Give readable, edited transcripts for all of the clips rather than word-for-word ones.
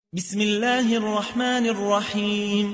بسم الله الرحمن الرحيم.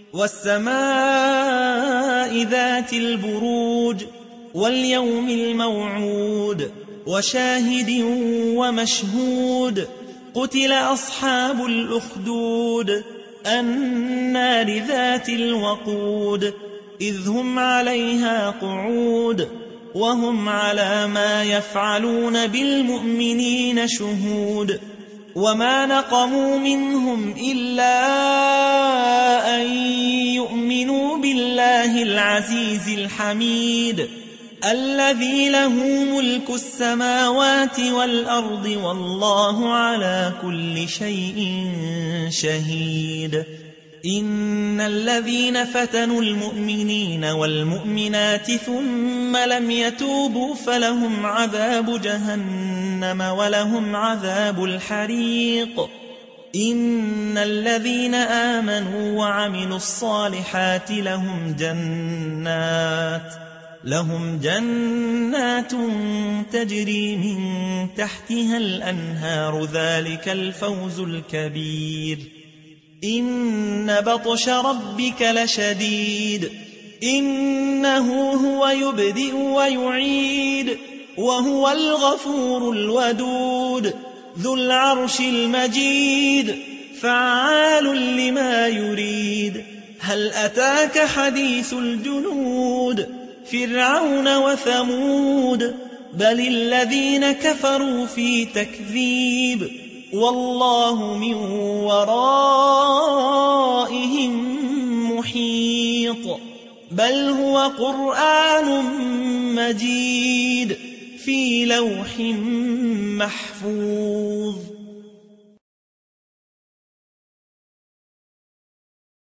والسماء ذات البروج واليوم الموعود وشاهد ومشهود قتل أصحاب الأخدود النار ذات الوقود إذ هم عليها قعود وهم على ما يفعلون بالمؤمنين شهود وما نقموا منهم إلا أن يؤمنوا بالله العزيز الحميد الذي له ملك السماوات والأرض والله على كل شيء شهيد. إن الذين فتنوا المؤمنين والمؤمنات ثم لم يتوبوا فلهم عذاب جهنم ولهم عذاب الحريق. إن الذين آمنوا وعملوا الصالحات لهم جنات تجري من تحتها الأنهار ذلك الفوز الكبير. إن بطش ربك لشديد إنه هو يبدئ ويعيد وهو الغفور الودود ذو العرش المجيد فعال لما يريد. هل أتاك حديث الجنود فرعون وثمود بل الذين كفروا في تكذيب والله من ورائهم محيط. بل هو قرآن مجيد في لوح محفوظ.